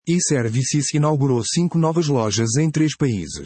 E-Services inaugurou 5 novas lojas em 3 países.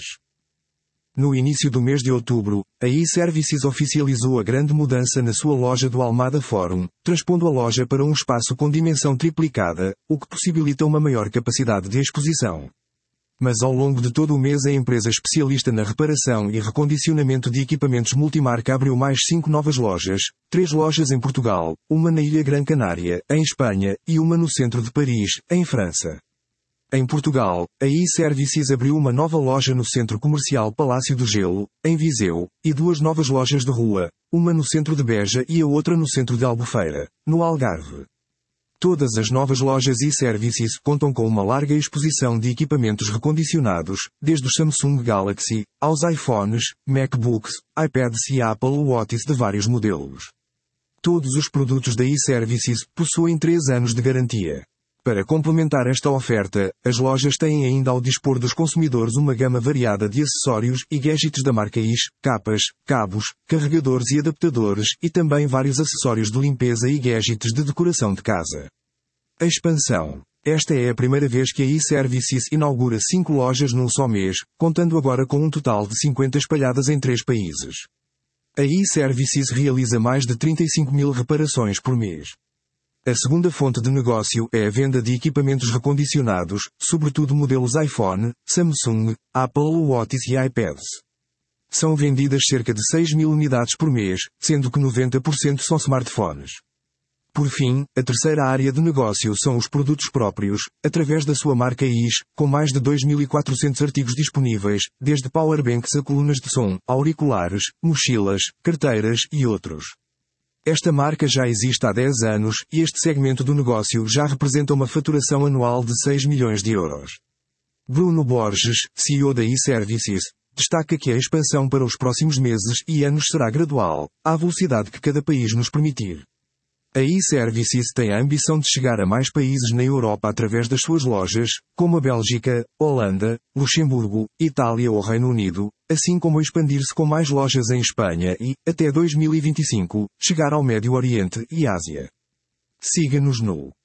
No início do mês de outubro, a E-Services oficializou a grande mudança na sua loja do Almada Fórum, transpondo a loja para um espaço com dimensão triplicada, o que possibilita uma maior capacidade de exposição. Mas ao longo de todo o mês a empresa especialista na reparação e recondicionamento de equipamentos multimarca abriu mais 5 novas lojas, 3 lojas em Portugal, uma na Ilha Gran Canária, em Espanha, e uma no centro de Paris, em França. Em Portugal, a E-Services abriu uma nova loja no centro comercial Palácio do Gelo, em Viseu, e 2 novas lojas de rua, uma no centro de Beja e a outra no centro de Albufeira, no Algarve. Todas as novas lojas E-Services contam com uma larga exposição de equipamentos recondicionados, desde os Samsung Galaxy, aos iPhones, MacBooks, iPads e Apple Watches de vários modelos. Todos os produtos da E-Services possuem 3 anos de garantia. Para complementar esta oferta, as lojas têm ainda ao dispor dos consumidores uma gama variada de acessórios e gadgets da marca IS, capas, cabos, carregadores e adaptadores e também vários acessórios de limpeza e gadgets de decoração de casa. A expansão. Esta é a primeira vez que a E-Services inaugura 5 lojas num só mês, contando agora com um total de 50 espalhadas em 3 países. A E-Services realiza mais de 35 mil reparações por mês. A segunda fonte de negócio é a venda de equipamentos recondicionados, sobretudo modelos iPhone, Samsung, Apple Watches e iPads. São vendidas cerca de 6 mil unidades por mês, sendo que 90% são smartphones. Por fim, a terceira área de negócio são os produtos próprios, através da sua marca IS, com mais de 2.400 artigos disponíveis, desde powerbanks a colunas de som, auriculares, mochilas, carteiras e outros. Esta marca já existe há 10 anos e este segmento do negócio já representa uma faturação anual de 6 milhões de euros. Bruno Borges, CEO da E-Services, destaca que a expansão para os próximos meses e anos será gradual, à velocidade que cada país nos permitir. A E-Services tem a ambição de chegar a mais países na Europa através das suas lojas, como a Bélgica, Holanda, Luxemburgo, Itália ou Reino Unido, assim como expandir-se com mais lojas em Espanha e, até 2025, chegar ao Médio Oriente e Ásia. Siga-nos no